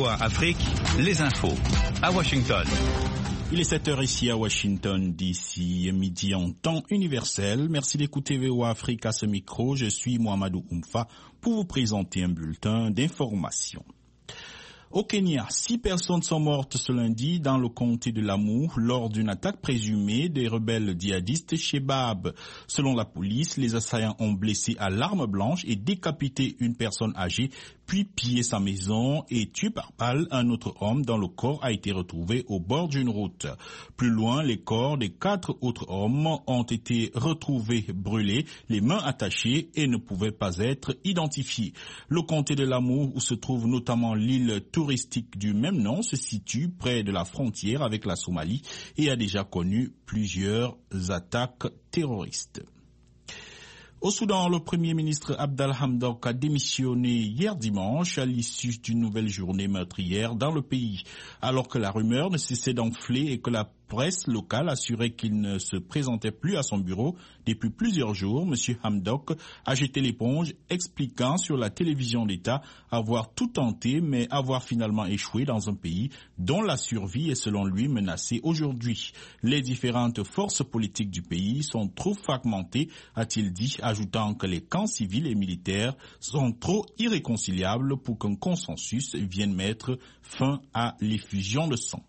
VOA Afrique, les infos. À Washington. Il est 7h ici à Washington, d'ici midi en temps universel. Merci d'écouter VOA Afrique à ce micro. Je suis Mohamedou Oumfa pour vous présenter un bulletin d'information. Au Kenya, 6 personnes sont mortes ce lundi dans le comté de Lamu lors d'une attaque présumée des rebelles djihadistes Shebab. Selon la police, les assaillants ont blessé à l'arme blanche et décapité une personne âgée, puis pillé sa maison et tué par balle un autre homme dont le corps a été retrouvé au bord d'une route. Plus loin, les corps des 4 autres hommes ont été retrouvés brûlés, les mains attachées et ne pouvaient pas être identifiés. Le comté de Lamu, où se trouve notamment l'île touristique du même nom, se situe près de la frontière avec la Somalie et a déjà connu plusieurs attaques terroristes. Au Soudan, le Premier ministre Abdel Hamdok a démissionné hier dimanche à l'issue d'une nouvelle journée meurtrière dans le pays. Alors que la rumeur ne cessait d'enfler et que la presse locale assurait qu'il ne se présentait plus à son bureau depuis plusieurs jours, M. Hamdok a jeté l'éponge, expliquant sur la télévision d'État avoir tout tenté mais avoir finalement échoué dans un pays dont la survie est selon lui menacée aujourd'hui. Les différentes forces politiques du pays sont trop fragmentées, a-t-il dit, ajoutant que les camps civils et militaires sont trop irréconciliables pour qu'un consensus vienne mettre fin à l'effusion de sang.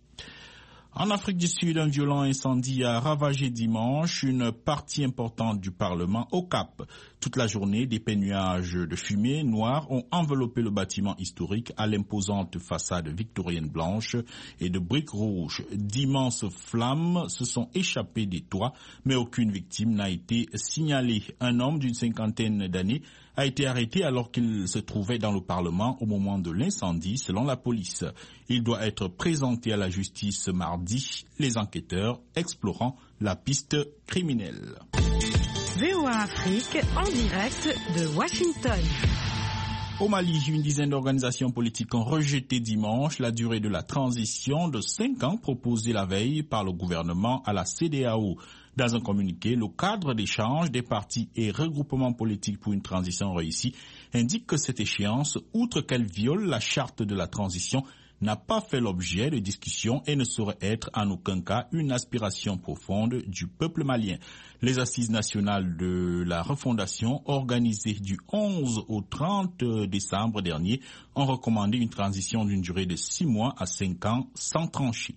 En Afrique du Sud, un violent incendie a ravagé dimanche une partie importante du Parlement au Cap. Toute la journée, des nuages de fumée noire ont enveloppé le bâtiment historique à l'imposante façade victorienne blanche et de briques rouges. D'immenses flammes se sont échappées des toits, mais aucune victime n'a été signalée. Un homme d'une 50aine d'années a été arrêté alors qu'il se trouvait dans le Parlement au moment de l'incendie, selon la police. Il doit être présenté à la justice mardi, les enquêteurs explorant la piste criminelle. VOA Afrique en direct de Washington. Au Mali, une dizaine d'organisations politiques ont rejeté dimanche la durée de la transition de 5 ans proposée la veille par le gouvernement à la CEDEAO. Dans un communiqué, le cadre d'échange des partis et regroupements politiques pour une transition réussie indique que cette échéance, outre qu'elle viole la charte de la transition, n'a pas fait l'objet de discussions et ne saurait être en aucun cas une aspiration profonde du peuple malien. Les assises nationales de la refondation, organisées du 11 au 30 décembre dernier, ont recommandé une transition d'une durée de 6 mois à 5 ans sans trancher.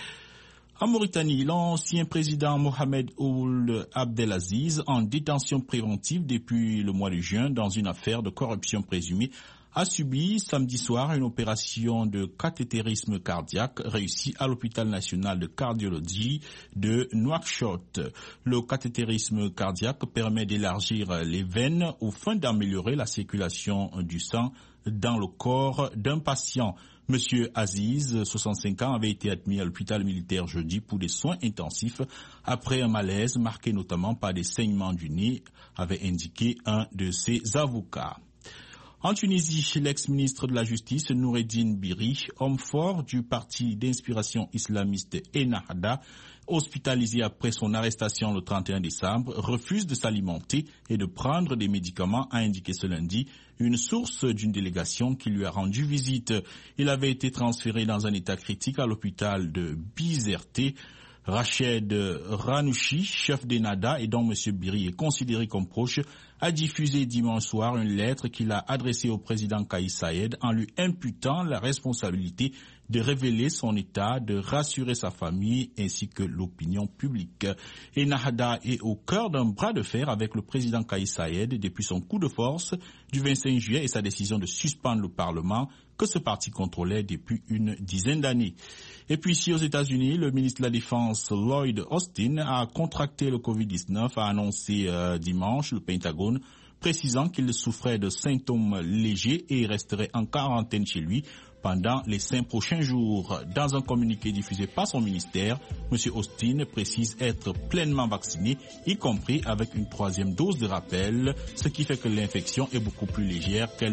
En Mauritanie, l'ancien président Mohamed Ould Abdelaziz, en détention préventive depuis le mois de juin dans une affaire de corruption présumée, a subi samedi soir une opération de cathétérisme cardiaque réussie à l'hôpital national de cardiologie de Nouakchott. Le cathétérisme cardiaque permet d'élargir les veines aux fins d'améliorer la circulation du sang dans le corps d'un patient. Monsieur Aziz, 65 ans, avait été admis à l'hôpital militaire jeudi pour des soins intensifs après un malaise marqué notamment par des saignements du nez, avait indiqué un de ses avocats. En Tunisie, l'ex-ministre de la Justice, Noureddine Biri, homme fort du parti d'inspiration islamiste Ennahda, hospitalisé après son arrestation le 31 décembre, refuse de s'alimenter et de prendre des médicaments, a indiqué ce lundi une source d'une délégation qui lui a rendu visite. Il avait été transféré dans un état critique à l'hôpital de Bizerte. Rached Ranouchi, chef d'Ennahda et dont M. Biri est considéré comme proche, a diffusé dimanche soir une lettre qu'il a adressée au président Kais Saied en lui imputant la responsabilité de révéler son état, de rassurer sa famille ainsi que l'opinion publique. Ennahda est au cœur d'un bras de fer avec le président Kais Saied depuis son coup de force du 25 juillet et sa décision de suspendre le Parlement que ce parti contrôlait depuis une dizaine d'années. Et puis ici aux États-Unis, le ministre de la Défense Lloyd Austin a contracté le Covid-19, a annoncé dimanche le Pentagone, précisant qu'il souffrait de symptômes légers et resterait en quarantaine chez lui pendant les 5 prochains jours. Dans un communiqué diffusé par son ministère, M. Austin précise être pleinement vacciné, y compris avec une 3e dose de rappel, ce qui fait que l'infection est beaucoup plus légère qu'elle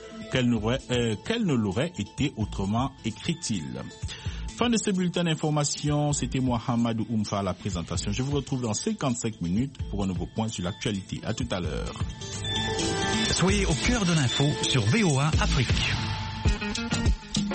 ne l'aurait été autrement, écrit-il. Fin de ce bulletin d'information, c'était Mohamedou Oumfa à la présentation. Je vous retrouve dans 55 minutes pour un nouveau point sur l'actualité. À tout à l'heure. Soyez au cœur de l'info sur VOA Afrique.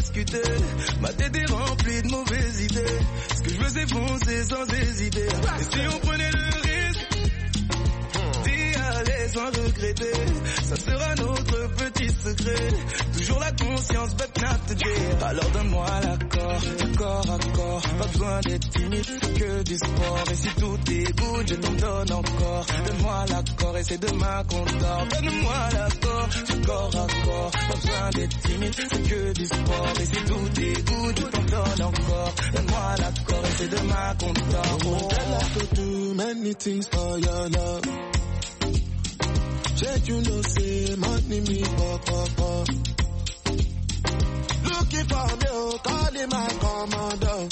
discuter. Ma tête est remplie de mauvaises idées. Ce que je veux c'est foncer sans hésiter. Et si on prenait le risque d'y aller sans regretter, ça sera notre petit secret. Toujours la conscience, but not today. Alors donne-moi l'accord, du corps à corps. Pas besoin d'être timide, que du sport. Et si tout est good, je t'en donne encore. Donne-moi l'accord et c'est demain qu'on dort. Donne-moi l'accord, du corps à corps. Pas besoin d'être timide, c'est que du sport. Et si tout est good, je t'en donne encore. Donne-moi l'accord et c'est demain qu'on dort. Oh, I to do many things for your love. Check you know say money me pop. Looking for me, oh, calling my commander.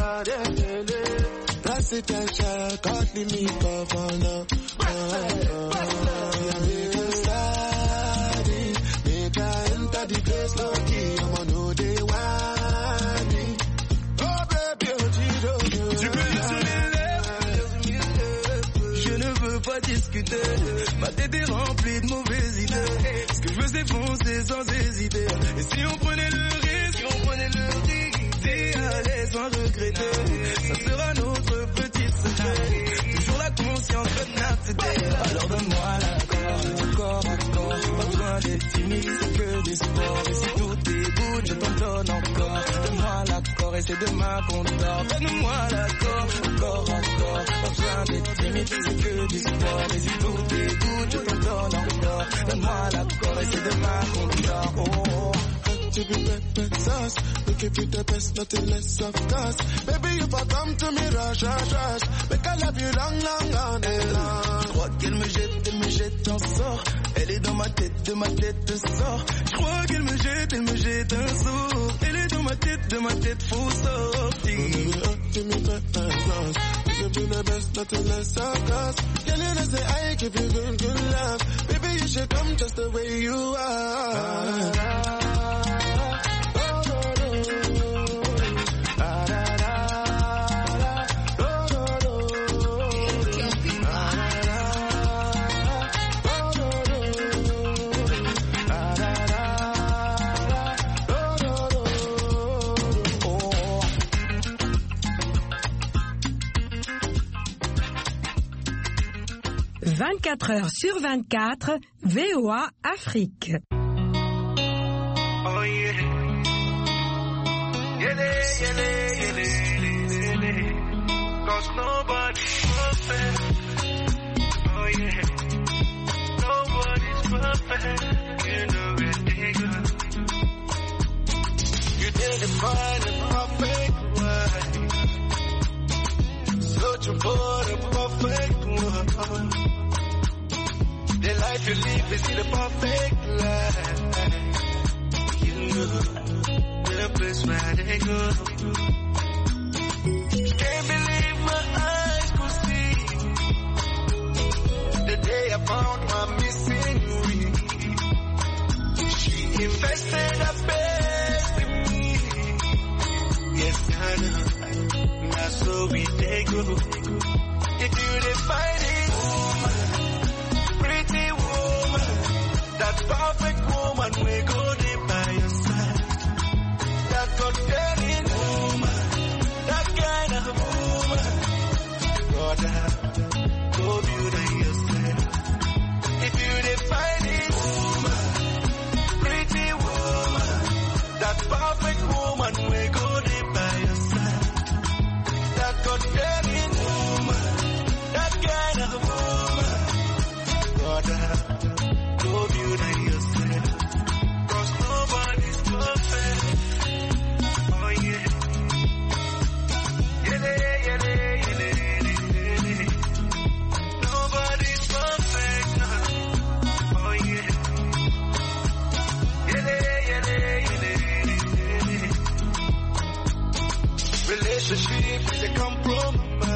That's it, I shall calling me governor. Make a study, make I enter the place lucky. I'ma know they want me. Oh baby, oh Gido. Tu peux lui sonner les lèvres. Je ne veux pas discuter. Ma tête est remplie de mauvaises idées. Ce que je veux c'est foncer sans hésiter. Et si on prenait le risque, d'y aller sans regretter, ça sera notre petit secret. Toujours la conscience, but not today. Alors donne-moi l'accord, du corps à corps. Pas besoin d'être timide, c'est que du sport. Et si tout est good, je t'en donne encore. Donne-moi l'accord et c'est demain qu'on dort. Donne-moi l'accord, du corps à corps. Pas besoin d'être timide, c'est que du sport. Et si tout est good, je t'en donne encore. Donne-moi l'accord et c'est demain qu'on dort. Oh. To be pepper sauce, we give you the best, nothing less of course. Baby, if I come to me, rush. Make I love you long and long. Je crois qu'elle me jette un sort. Elle est dans ma tête, de ma tête sort. Je crois qu'elle me jette un sort. Elle est dans ma tête, faut sortir. Give me pepper sauce, we give you the best, nothing less of course. Girl, you know say I give you good love. Baby, you should come just the way you are. « 24 heures sur 24, VOA Afrique. Oh yeah. Cause nobody's perfect. Oh yeah. Nobody's perfect. You know it, nigga. You didn't find a perfect one. Searching for the perfect one. The life you live is the perfect life. You know the place where they go. Can't believe my eyes could see the day I found my missing ring. She invested her best in me. Yes, I know. That's so we they go. If you define it, that perfect woman we go there by your side. That God-fearing woman, that kind of woman. God, go beauty yourself. If you define it, woman, pretty woman, that perfect woman we go there by your side. That God-fearing woman, that kind of woman. God, go beauty.